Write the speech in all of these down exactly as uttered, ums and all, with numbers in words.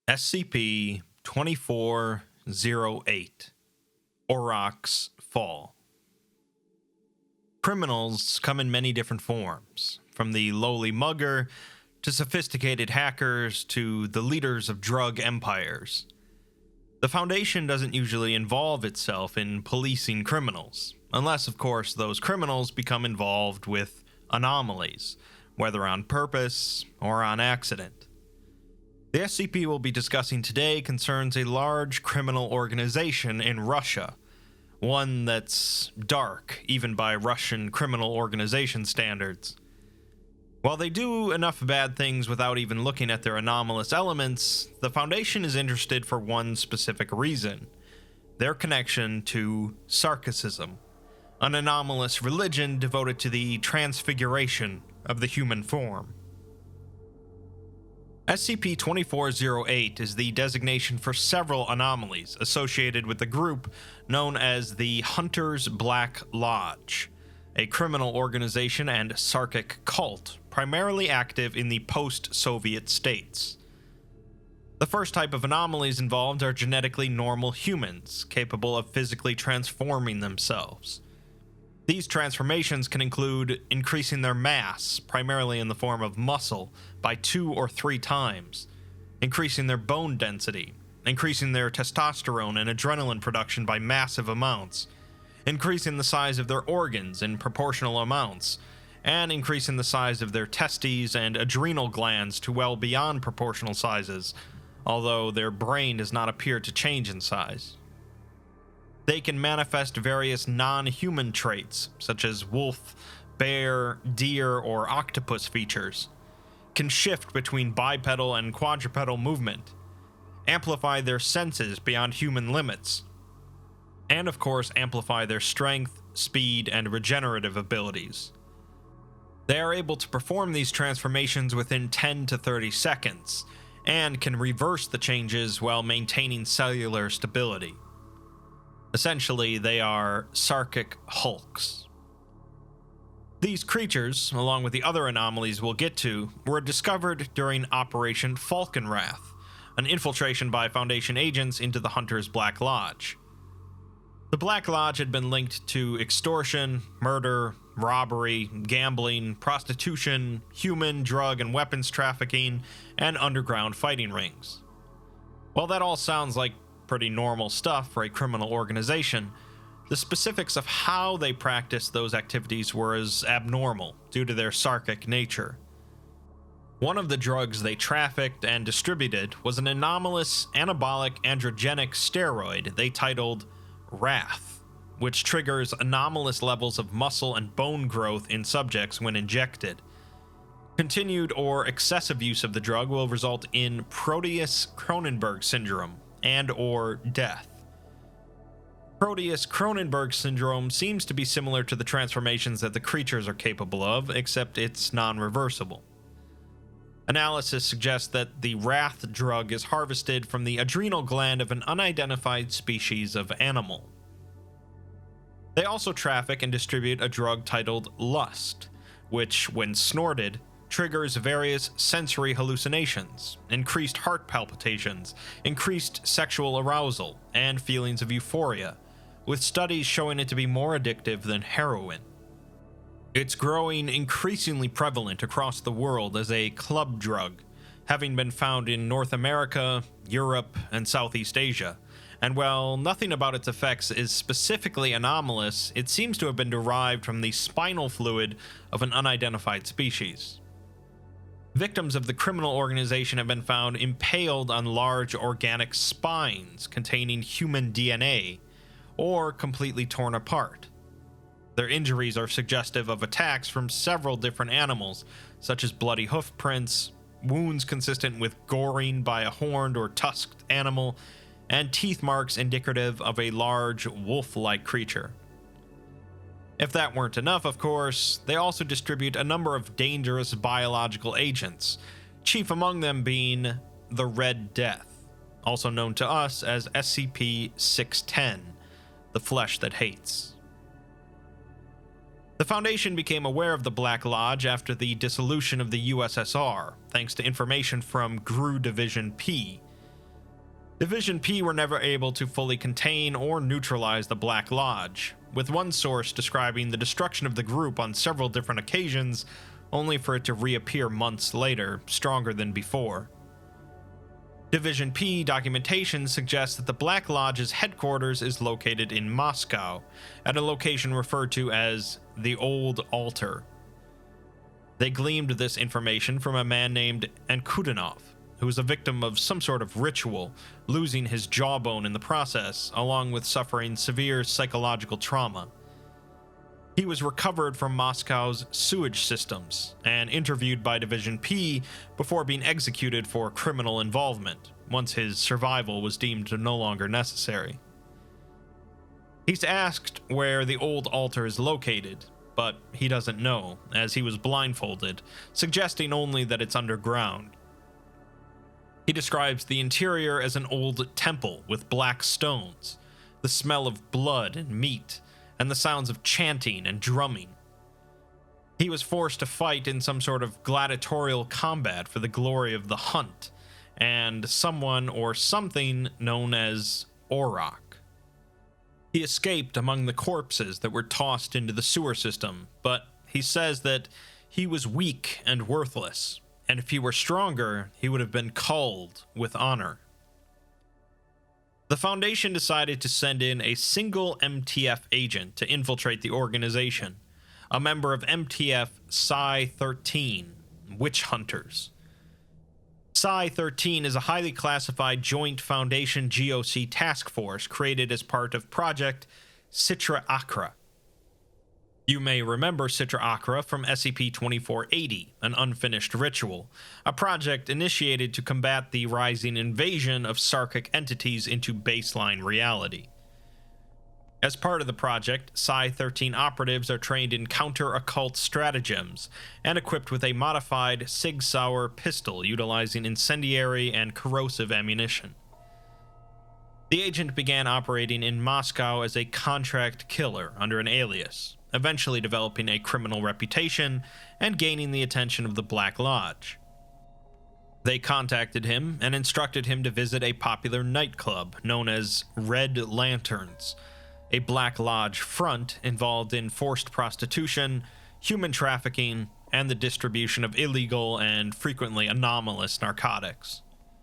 S C P twenty-four oh eight, Aurochs Fall. Criminals come in many different forms, from the lowly mugger to sophisticated hackers to the leaders of drug empires. The Foundation doesn't usually involve itself in policing criminals, unless, of course, those criminals become involved with anomalies, whether on purpose or on accident. The S C P we'll be discussing today concerns a large criminal organization in Russia, one that's dark, even by Russian criminal organization standards. While they do enough bad things without even looking at their anomalous elements, the Foundation is interested for one specific reason: their connection to Sarkicism, an anomalous religion devoted to the transfiguration of the human form. S C P twenty-four oh eight is the designation for several anomalies associated with the group known as the Hunters Black Lodge, a criminal organization and Sarkic cult primarily active in the post-Soviet states. The first type of anomalies involved are genetically normal humans, capable of physically transforming themselves. These transformations can include increasing their mass, primarily in the form of muscle, by two or three times, increasing their bone density, increasing their testosterone and adrenaline production by massive amounts, increasing the size of their organs in proportional amounts, and increasing the size of their testes and adrenal glands to well beyond proportional sizes, although their brain does not appear to change in size. They can manifest various non-human traits, such as wolf, bear, deer, or octopus features, can shift between bipedal and quadrupedal movement, amplify their senses beyond human limits, and of course amplify their strength, speed, and regenerative abilities. They are able to perform these transformations within ten to thirty seconds, and can reverse the changes while maintaining cellular stability. Essentially, they are Sarkic hulks. These creatures, along with the other anomalies we'll get to, were discovered during Operation Falkenrath, an infiltration by Foundation agents into the Hunters Black Lodge. The Black Lodge had been linked to extortion, murder, robbery, gambling, prostitution, human, drug, and weapons trafficking, and underground fighting rings. While that all sounds like pretty normal stuff for a criminal organization, the specifics of how they practiced those activities were as abnormal due to their Sarkic nature. One of the drugs they trafficked and distributed was an anomalous anabolic androgenic steroid they titled Wrath, which triggers anomalous levels of muscle and bone growth in subjects when injected. Continued or excessive use of the drug will result in Proteus-Cronenberg syndrome and or death. Proteus-Cronenberg syndrome seems to be similar to the transformations that the creatures are capable of, except it's non-reversible. Analysis suggests that the Wrath drug is harvested from the adrenal gland of an unidentified species of animal. They also traffic and distribute a drug titled Lust, which, when snorted, triggers various sensory hallucinations, increased heart palpitations, increased sexual arousal, and feelings of euphoria, with studies showing it to be more addictive than heroin. It's growing increasingly prevalent across the world as a club drug, having been found in North America, Europe, and Southeast Asia, and while nothing about its effects is specifically anomalous, it seems to have been derived from the spinal fluid of an unidentified species. Victims of the criminal organization have been found impaled on large organic spines containing human D N A, or completely torn apart. Their injuries are suggestive of attacks from several different animals, such as bloody hoof prints, wounds consistent with goring by a horned or tusked animal, and teeth marks indicative of a large wolf-like creature. If that weren't enough, of course, they also distribute a number of dangerous biological agents, chief among them being the Red Death, also known to us as S C P six ten, the flesh that hates. The Foundation became aware of the Black Lodge after the dissolution of the U S S R, thanks to information from G R U Division P, Division P were never able to fully contain or neutralize the Black Lodge, with one source describing the destruction of the group on several different occasions, only for it to reappear months later, stronger than before. Division P documentation suggests that the Black Lodge's headquarters is located in Moscow, at a location referred to as the Old Altar. They gleaned this information from a man named Ankudinov, who was a victim of some sort of ritual, losing his jawbone in the process, along with suffering severe psychological trauma. He was recovered from Moscow's sewage systems and interviewed by Division P before being executed for criminal involvement, once his survival was deemed no longer necessary. He's asked where the Old Altar is located, but he doesn't know, as he was blindfolded, suggesting only that it's underground. He describes the interior as an old temple with black stones, the smell of blood and meat, and the sounds of chanting and drumming. He was forced to fight in some sort of gladiatorial combat for the glory of the hunt, and someone or something known as Orok. He escaped among the corpses that were tossed into the sewer system, but he says that he was weak and worthless, and if he were stronger, he would have been culled with honor. The Foundation decided to send in a single M T F agent to infiltrate the organization, a member of M T F Psi thirteen, Witch Hunters. Psi thirteen is a highly classified joint Foundation G O C task force created as part of Project Citra Akra. You may remember Citra Akra from S C P twenty-four eighty, an unfinished ritual, a project initiated to combat the rising invasion of Sarkic entities into baseline reality. As part of the project, Psi thirteen operatives are trained in counter-occult stratagems and equipped with a modified Sig Sauer pistol utilizing incendiary and corrosive ammunition. The agent began operating in Moscow as a contract killer under an alias, eventually developing a criminal reputation and gaining the attention of the Black Lodge. They contacted him and instructed him to visit a popular nightclub known as Red Lanterns, a Black Lodge front involved in forced prostitution, human trafficking, and the distribution of illegal and frequently anomalous narcotics.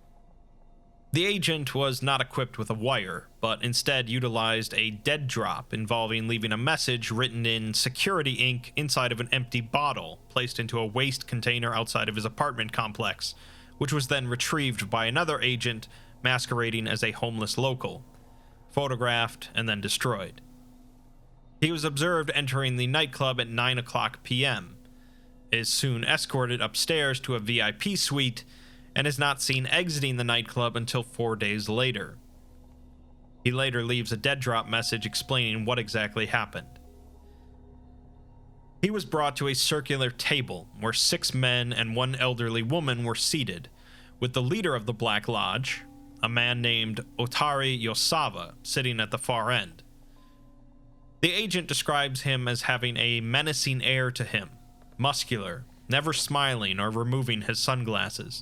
The agent was not equipped with a wire, but instead utilized a dead drop involving leaving a message written in security ink inside of an empty bottle placed into a waste container outside of his apartment complex, which was then retrieved by another agent masquerading as a homeless local, photographed and then destroyed. He was observed entering the nightclub at nine o'clock p m, is soon escorted upstairs to a V I P suite, and is not seen exiting the nightclub until four days later. He later leaves a dead drop message explaining what exactly happened. He was brought to a circular table where six men and one elderly woman were seated, with the leader of the Black Lodge, a man named Otari Yosava, sitting at the far end. The agent describes him as having a menacing air to him, muscular, never smiling or removing his sunglasses.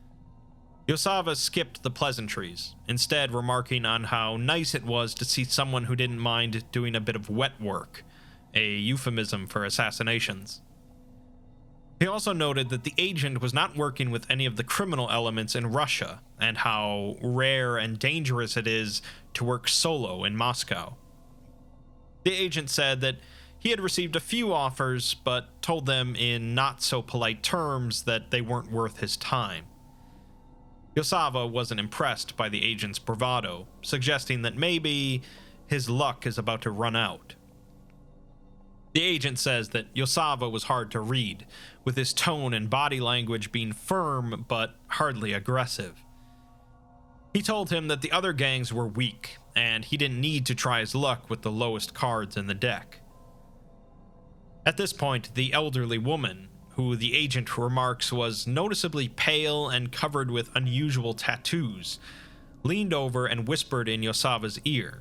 Yosava skipped the pleasantries, instead remarking on how nice it was to see someone who didn't mind doing a bit of wet work, a euphemism for assassinations. He also noted that the agent was not working with any of the criminal elements in Russia, and how rare and dangerous it is to work solo in Moscow. The agent said that he had received a few offers, but told them in not-so-polite terms that they weren't worth his time. Yosava wasn't impressed by the agent's bravado, suggesting that maybe his luck is about to run out. The agent says that Yosava was hard to read, with his tone and body language being firm but hardly aggressive. He told him that the other gangs were weak, and he didn't need to try his luck with the lowest cards in the deck. At this point, the elderly woman, who the agent remarks was noticeably pale and covered with unusual tattoos, leaned over and whispered in Yosava's ear.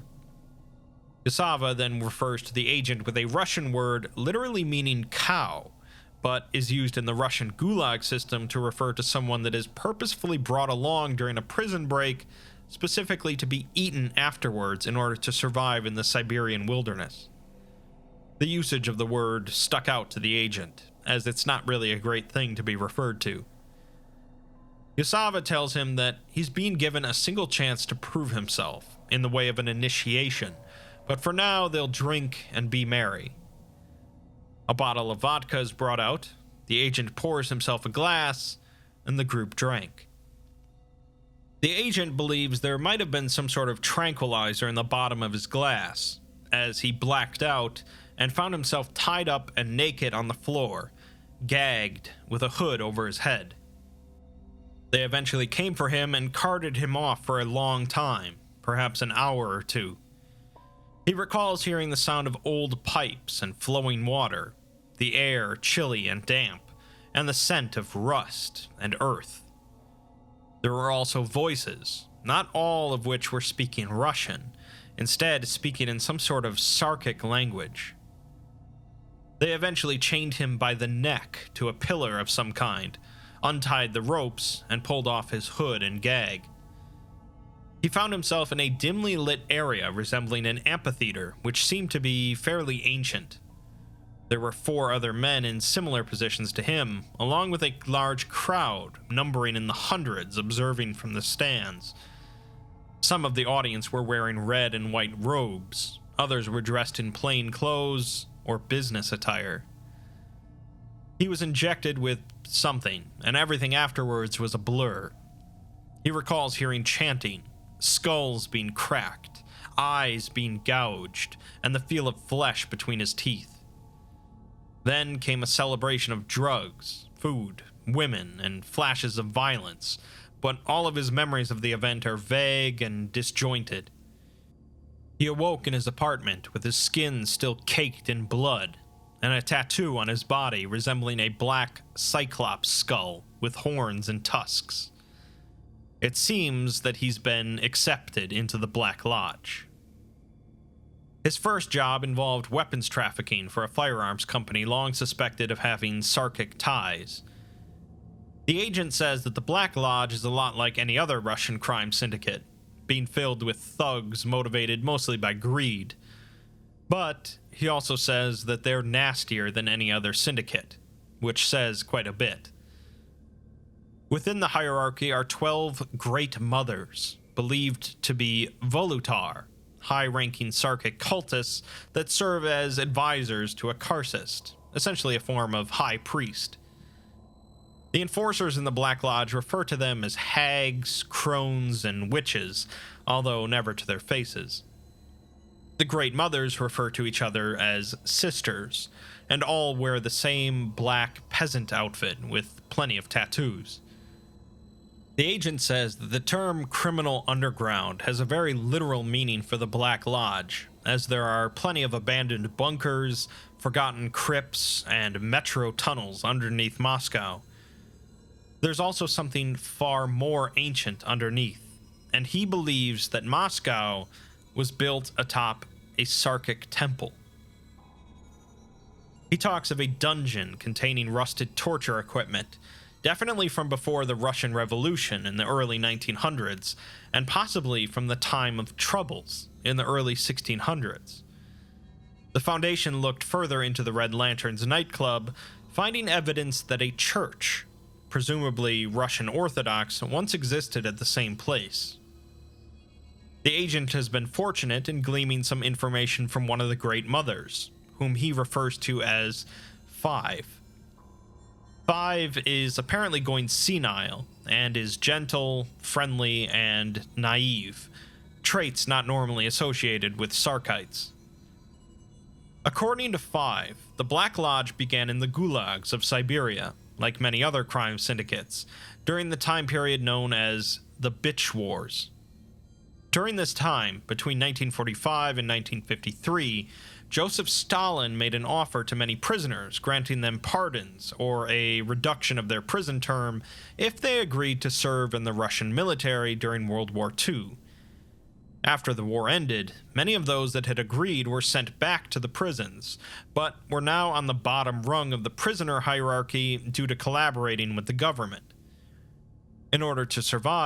Yosava then refers to the agent with a Russian word literally meaning cow, but is used in the Russian Gulag system to refer to someone that is purposefully brought along during a prison break specifically to be eaten afterwards in order to survive in the Siberian wilderness. The usage of the word stuck out to the agent, as it's not really a great thing to be referred to. Yasava tells him that he's being given a single chance to prove himself in the way of an initiation, but for now they'll drink and be merry. A bottle of vodka is brought out, the agent pours himself a glass, and the group drank. The agent believes there might have been some sort of tranquilizer in the bottom of his glass, as he blacked out and found himself tied up and naked on the floor, gagged with a hood over his head. They eventually came for him and carted him off for a long time, perhaps an hour or two. He recalls hearing the sound of old pipes and flowing water, the air chilly and damp, and the scent of rust and earth. There were also voices, not all of which were speaking Russian, instead speaking in some sort of Sarkic language. They eventually chained him by the neck to a pillar of some kind, untied the ropes, and pulled off his hood and gag. He found himself in a dimly lit area resembling an amphitheater, which seemed to be fairly ancient. There were four other men in similar positions to him, along with a large crowd, numbering in the hundreds, observing from the stands. Some of the audience were wearing red and white robes, others were dressed in plain clothes or business attire. He was injected with something, and everything afterwards was a blur. He recalls hearing chanting, skulls being cracked, eyes being gouged, and the feel of flesh between his teeth. Then came a celebration of drugs, food, women, and flashes of violence, but all of his memories of the event are vague and disjointed. He awoke in his apartment with his skin still caked in blood, and a tattoo on his body resembling a black cyclops skull with horns and tusks. It seems that he's been accepted into the Black Lodge. His first job involved weapons trafficking for a firearms company long suspected of having Sarkic ties. The agent says that the Black Lodge is a lot like any other Russian crime syndicate, being filled with thugs motivated mostly by greed. But he also says that they're nastier than any other syndicate, which says quite a bit. Within the hierarchy are twelve Great Mothers, believed to be Volutar, high-ranking Sarkic cultists that serve as advisors to a Karcist, essentially a form of high priest. The enforcers in the Black Lodge refer to them as hags, crones, and witches, although never to their faces. The Great Mothers refer to each other as sisters, and all wear the same black peasant outfit with plenty of tattoos. The agent says that the term criminal underground has a very literal meaning for the Black Lodge, as there are plenty of abandoned bunkers, forgotten crypts, and metro tunnels underneath Moscow. There's also something far more ancient underneath, and he believes that Moscow was built atop a Sarkic temple. He talks of a dungeon containing rusted torture equipment, definitely from before the Russian Revolution in the early nineteen hundreds, and possibly from the time of Troubles in the early sixteen hundreds. The Foundation looked further into the Red Lanterns nightclub, finding evidence that a church, presumably Russian Orthodox, once existed at the same place. The agent has been fortunate in gleaming some information from one of the Great Mothers, whom he refers to as Five. Five is apparently going senile, and is gentle, friendly, and naive, traits not normally associated with Sarkites. According to Five, the Black Lodge began in the gulags of Siberia, like many other crime syndicates, during the time period known as the Bitch Wars. During this time, between nineteen forty-five and nineteen fifty-three, Joseph Stalin made an offer to many prisoners, granting them pardons or a reduction of their prison term if they agreed to serve in the Russian military during World War Two. After the war ended, many of those that had agreed were sent back to the prisons, but were now on the bottom rung of the prisoner hierarchy due to collaborating with the government. In order to survive,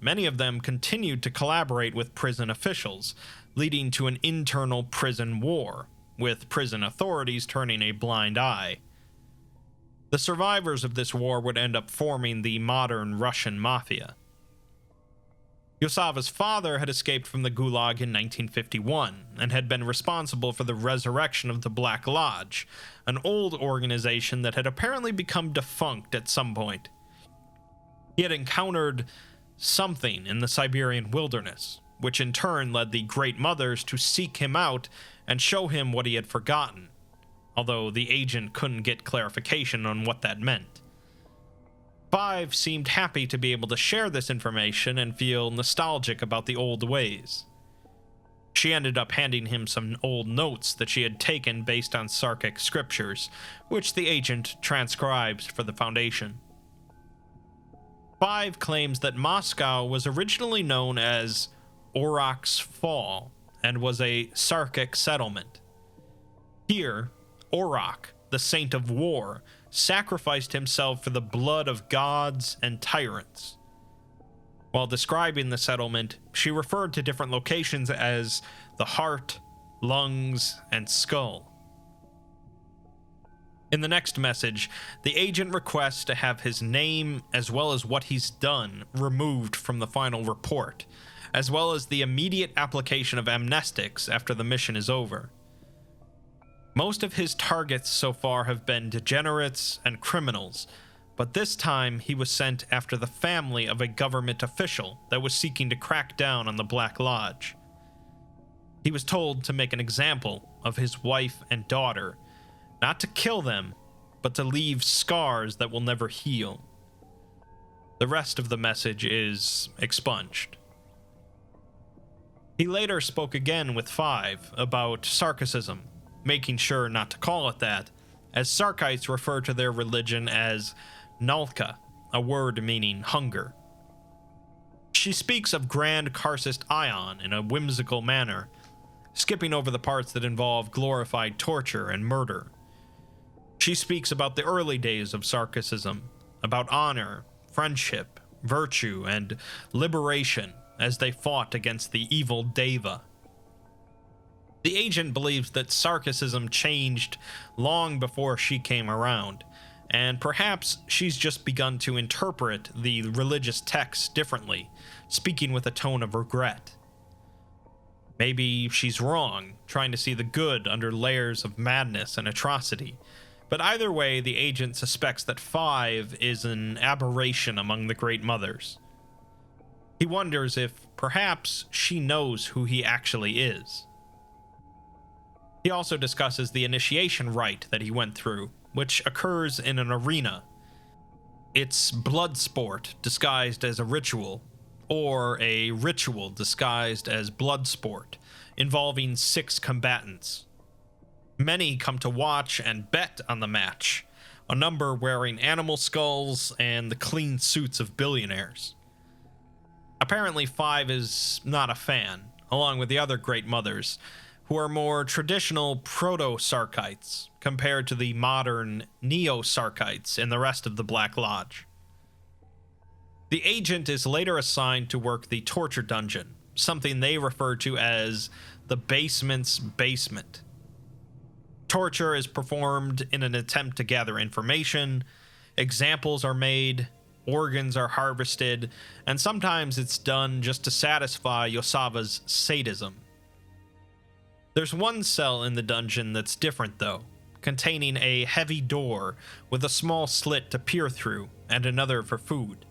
many of them continued to collaborate with prison officials, leading to an internal prison war, with prison authorities turning a blind eye. The survivors of this war would end up forming the modern Russian mafia. Yosava's father had escaped from the Gulag in nineteen fifty-one and had been responsible for the resurrection of the Black Lodge, an old organization that had apparently become defunct at some point. He had encountered something in the Siberian wilderness, which in turn led the Great Mothers to seek him out and show him what he had forgotten, although the agent couldn't get clarification on what that meant. Five seemed happy to be able to share this information and feel nostalgic about the old ways. She ended up handing him some old notes that she had taken based on Sarkic scriptures, which the agent transcribes for the Foundation. Five claims that Moscow was originally known as Orak's Fall and was a Sarkic settlement. Here, Orak, the Saint of War, sacrificed himself for the blood of gods and tyrants. While describing the settlement, she referred to different locations as the heart, lungs, and skull. In the next message, the agent requests to have his name as well as what he's done removed from the final report, as well as the immediate application of amnestics after the mission is over. Most of his targets so far have been degenerates and criminals, but this time he was sent after the family of a government official that was seeking to crack down on the Black Lodge. He was told to make an example of his wife and daughter, not to kill them, but to leave scars that will never heal. The rest of the message is expunged. He later spoke again with Five about Sarkicism, making sure not to call it that, as Sarkites refer to their religion as Nalka, a word meaning hunger. She speaks of Grand Karcist Ion in a whimsical manner, skipping over the parts that involve glorified torture and murder. She speaks about the early days of Sarkicism, about honor, friendship, virtue, and liberation as they fought against the evil Deva. The agent believes that Sarkicism changed long before she came around, and perhaps she's just begun to interpret the religious texts differently, speaking with a tone of regret. Maybe she's wrong, trying to see the good under layers of madness and atrocity, but either way, the agent suspects that Five is an aberration among the Great Mothers. He wonders if perhaps she knows who he actually is. He also discusses the initiation rite that he went through, which occurs in an arena. It's blood sport disguised as a ritual, or a ritual disguised as blood sport, involving six combatants. Many come to watch and bet on the match, a number wearing animal skulls and the clean suits of billionaires. Apparently, Five is not a fan, along with the other Great Mothers, who are more traditional proto-Sarkites compared to the modern neo-Sarkites in the rest of the Black Lodge. The agent is later assigned to work the torture dungeon, something they refer to as the basement's basement. Torture is performed in an attempt to gather information, examples are made, organs are harvested, and sometimes it's done just to satisfy Yosava's sadism. There's one cell in the dungeon that's different though, containing a heavy door with a small slit to peer through and another for food.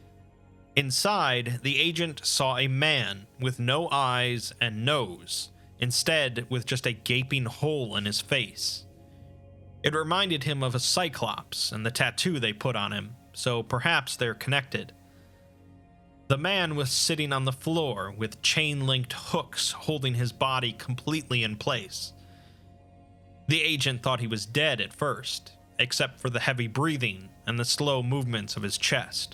Inside, the agent saw a man with no eyes and nose, instead with just a gaping hole in his face. It reminded him of a Cyclops and the tattoo they put on him, so perhaps they're connected. The man was sitting on the floor with chain-linked hooks holding his body completely in place. The agent thought he was dead at first, except for the heavy breathing and the slow movements of his chest.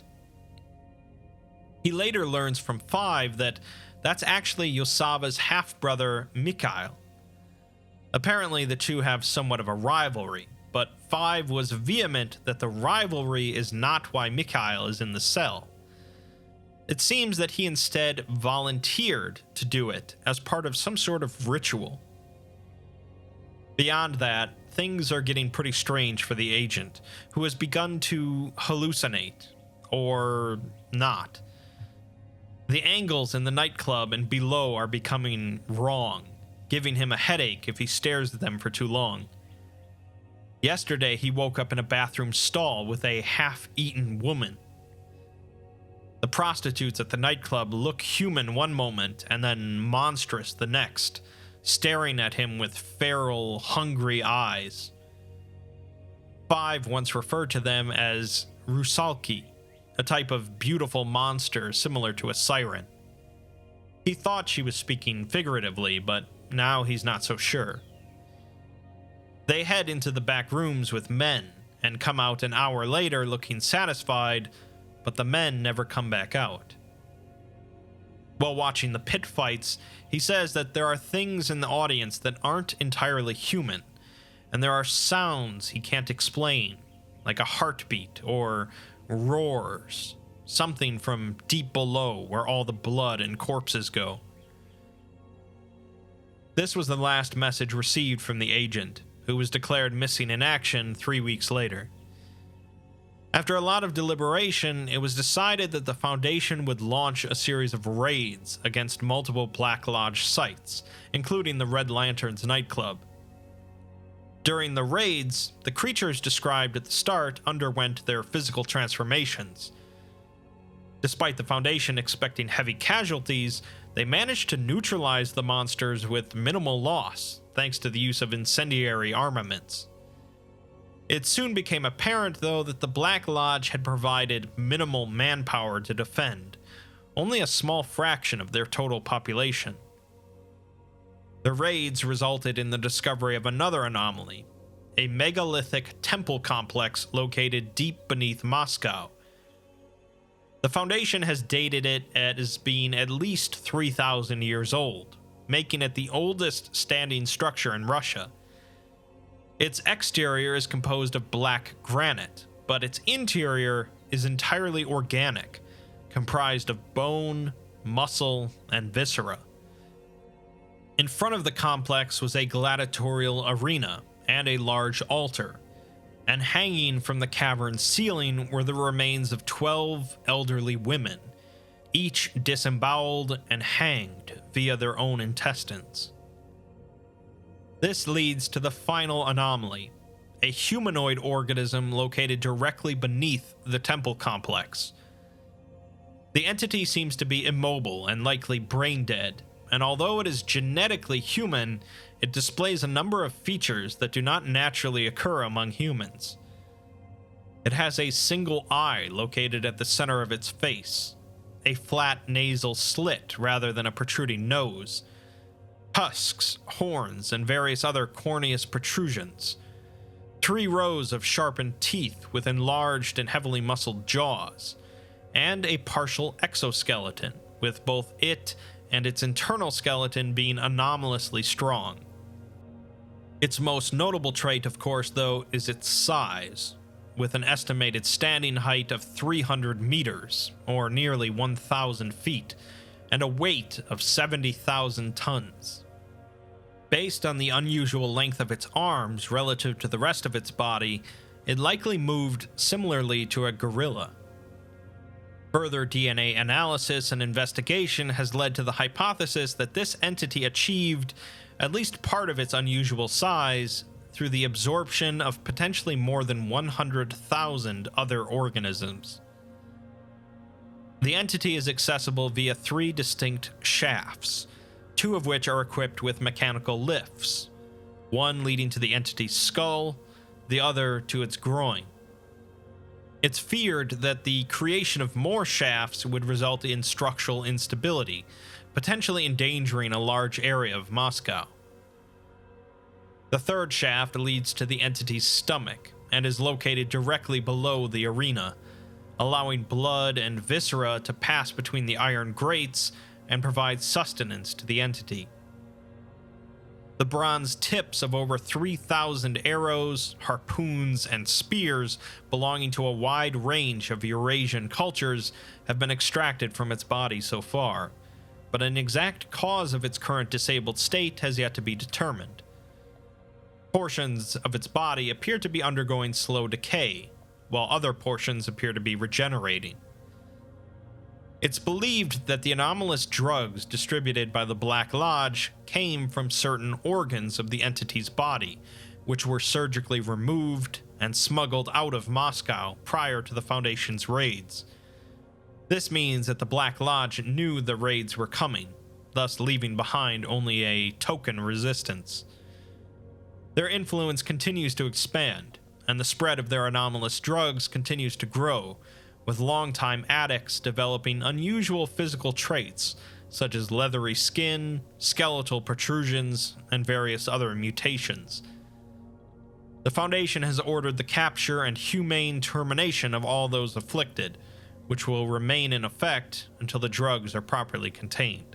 He later learns from Five that that's actually Yosava's half-brother Mikhail. Apparently the two have somewhat of a rivalry, but Five was vehement that the rivalry is not why Mikhail is in the cell. It seems that he instead volunteered to do it as part of some sort of ritual. Beyond that, things are getting pretty strange for the agent, who has begun to hallucinate, or not. The angles in the nightclub and below are becoming wrong, giving him a headache if he stares at them for too long. Yesterday, he woke up in a bathroom stall with a half-eaten woman. The prostitutes at the nightclub look human one moment and then monstrous the next, staring at him with feral, hungry eyes. Five once referred to them as rusalki, a type of beautiful monster similar to a siren. He thought she was speaking figuratively, but now he's not so sure. They head into the back rooms with men and come out an hour later looking satisfied, but the men never come back out. While watching the pit fights, he says that there are things in the audience that aren't entirely human, and there are sounds he can't explain, like a heartbeat or roars, something from deep below where all the blood and corpses go. This was the last message received from the agent, who was declared missing in action three weeks later. After a lot of deliberation, it was decided that the Foundation would launch a series of raids against multiple Black Lodge sites, including the Red Lanterns nightclub. During the raids, the creatures described at the start underwent their physical transformations. Despite the Foundation expecting heavy casualties, they managed to neutralize the monsters with minimal loss, thanks to the use of incendiary armaments. It soon became apparent, though, that the Black Lodge had provided minimal manpower to defend, only a small fraction of their total population. The raids resulted in the discovery of another anomaly, a megalithic temple complex located deep beneath Moscow. The Foundation has dated it as being at least three thousand years old, making it the oldest standing structure in Russia. Its exterior is composed of black granite, but its interior is entirely organic, comprised of bone, muscle, and viscera. In front of the complex was a gladiatorial arena and a large altar, and hanging from the cavern's ceiling were the remains of twelve elderly women, each disemboweled and hanged via their own intestines. This leads to the final anomaly, a humanoid organism located directly beneath the temple complex. The entity seems to be immobile and likely brain dead, and although it is genetically human, it displays a number of features that do not naturally occur among humans. It has a single eye located at the center of its face, a flat nasal slit rather than a protruding nose, tusks, horns, and various other corneous protrusions, three rows of sharpened teeth with enlarged and heavily muscled jaws, and a partial exoskeleton, with both it and its internal skeleton being anomalously strong. Its most notable trait, of course, though, is its size, with an estimated standing height of three hundred meters, or nearly one thousand feet, and a weight of seventy thousand tons. Based on the unusual length of its arms relative to the rest of its body, it likely moved similarly to a gorilla. Further D N A analysis and investigation has led to the hypothesis that this entity achieved at least part of its unusual size through the absorption of potentially more than one hundred thousand other organisms. The entity is accessible via three distinct shafts, two of which are equipped with mechanical lifts, one leading to the entity's skull, the other to its groin. It's feared that the creation of more shafts would result in structural instability, potentially endangering a large area of Moscow. The third shaft leads to the entity's stomach and is located directly below the arena, allowing blood and viscera to pass between the iron grates and provide sustenance to the entity. The bronze tips of over three thousand arrows, harpoons, and spears belonging to a wide range of Eurasian cultures have been extracted from its body so far, but an exact cause of its current disabled state has yet to be determined. Portions of its body appear to be undergoing slow decay, while other portions appear to be regenerating. It's believed that the anomalous drugs distributed by the Black Lodge came from certain organs of the entity's body, which were surgically removed and smuggled out of Moscow prior to the Foundation's raids. This means that the Black Lodge knew the raids were coming, thus leaving behind only a token resistance. Their influence continues to expand, and the spread of their anomalous drugs continues to grow, with longtime addicts developing unusual physical traits, such as leathery skin, skeletal protrusions, and various other mutations. The Foundation has ordered the capture and humane termination of all those afflicted, which will remain in effect until the drugs are properly contained.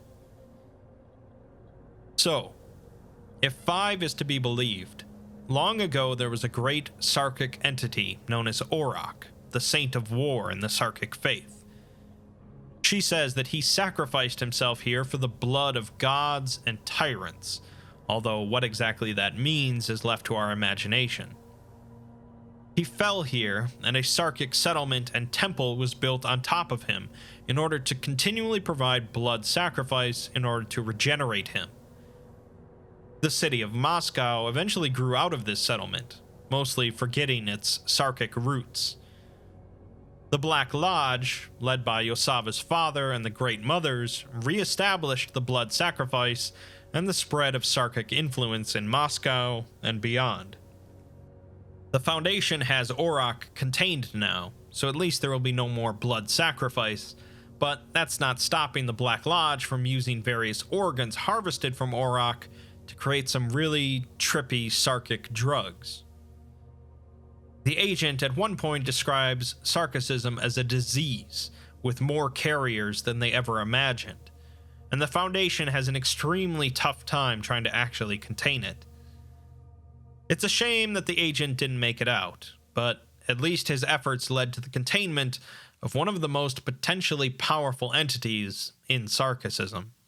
So, if Five is to be believed, long ago there was a great Sarkic entity known as Auroch, the Saint of War in the Sarkic faith. She says that he sacrificed himself here for the blood of gods and tyrants, although what exactly that means is left to our imagination. He fell here, and a Sarkic settlement and temple was built on top of him in order to continually provide blood sacrifice in order to regenerate him. The city of Moscow eventually grew out of this settlement, mostly forgetting its Sarkic roots. The Black Lodge, led by Yosava's father and the Great Mothers, re-established the blood sacrifice and the spread of Sarkic influence in Moscow and beyond. The Foundation has Auroch contained now, so at least there will be no more blood sacrifice, but that's not stopping the Black Lodge from using various organs harvested from Auroch to create some really trippy Sarkic drugs. The agent at one point describes Sarkicism as a disease with more carriers than they ever imagined, and the Foundation has an extremely tough time trying to actually contain it. It's a shame that the agent didn't make it out, but at least his efforts led to the containment of one of the most potentially powerful entities in Sarkicism.